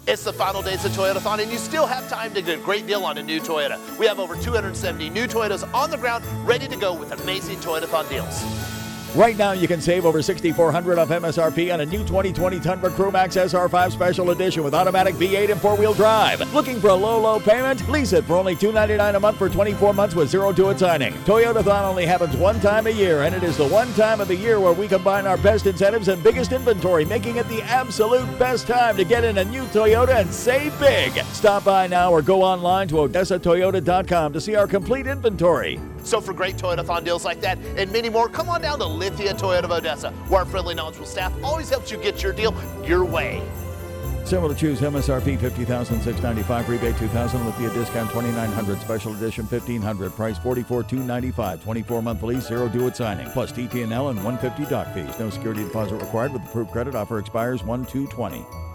It's the final days of Toyotathon, and you still have time to get a great deal on a new Toyota. We have over 270 new Toyotas on the ground, ready to go with amazing Toyotathon deals. Right now, you can save over $6,400 off MSRP on a new 2020 Tundra Crewmax SR5 Special Edition with automatic V8 and four-wheel drive. Looking for a low payment? Lease it for only $299 a month for 24 months with zero due at signing. Toyotathon only happens one time a year, and it is the one time of the year where we combine our best incentives and biggest inventory, making it the absolute best time to get in a new Toyota and save big. Stop by now or go online to OdessaToyota.com to see our complete inventory. So for great Toyotathon deals like that and many more, come on down to Lithia Toyota of Odessa, where our friendly, knowledgeable staff always helps you get your deal your way. Several to choose: MSRP $50,695, rebate $2,000, Lithia discount $2,900, special edition $1,500, price $44,295, 24-month lease, zero due at signing, plus TT&L and $150 dock fees. No security deposit required with approved credit. Offer expires 1/2/20.